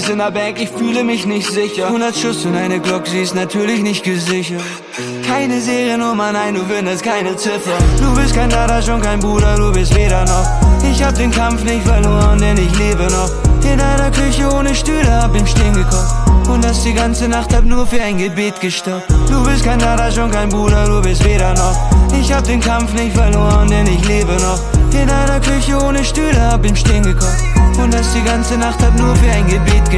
in der Bank, ich fühle mich nicht sicher. 100 Schuss und eine Glock, sie ist natürlich nicht gesichert. Keine Seriennummer, nein, du findest keine Ziffer. Du bist kein Dada, schon kein Bruder, du bist weder noch. Ich hab den Kampf nicht verloren, denn ich lebe noch. In einer Küche ohne Stühle, hab im Stehen gekocht. Und das die ganze Nacht, hab nur für ein Gebet gestoppt. Du bist kein Dada, schon kein Bruder, du bist weder noch. Ich hab den Kampf nicht verloren, denn ich lebe noch. In einer Küche ohne Stühle, hab im Stehen gekocht. Und das die ganze Nacht, hab nur für ein Gebet gestoppt.